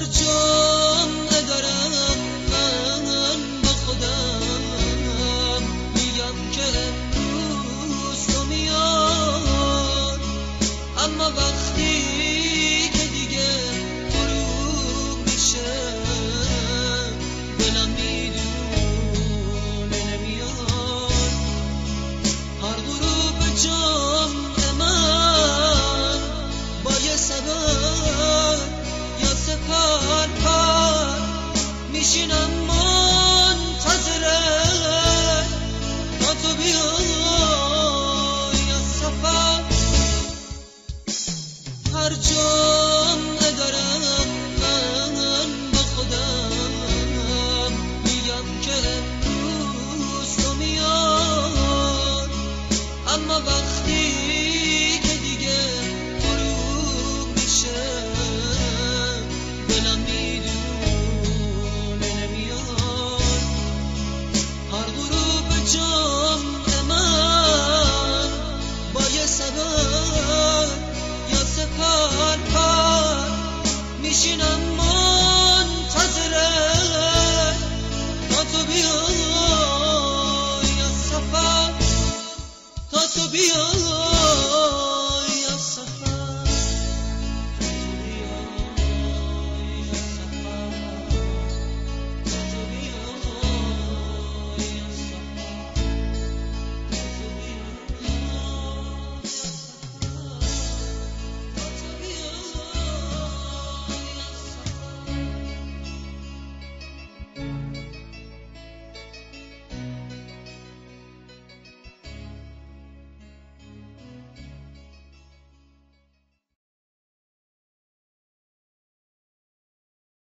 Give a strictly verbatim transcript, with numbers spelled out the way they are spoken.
جمعه دارم من با خودم میگم که امروز تو میاد، اما وقتی که دیگه غروب میشه دلم میدونه نمیاد. هر غروب جمعه من با یه سبب یا سپر پر میشینم منتظره تا تو بیای از سفر. هر جمعه دارم من با خودم میگم که امروز تو میاد، اما وقتی که دیگه غروب میشه دلم میدونه نمیاد. هر غروب جمعه من با یه سبب یا سپر پر میشینم منتظره تا تو بیای از سفر، تا تو بیای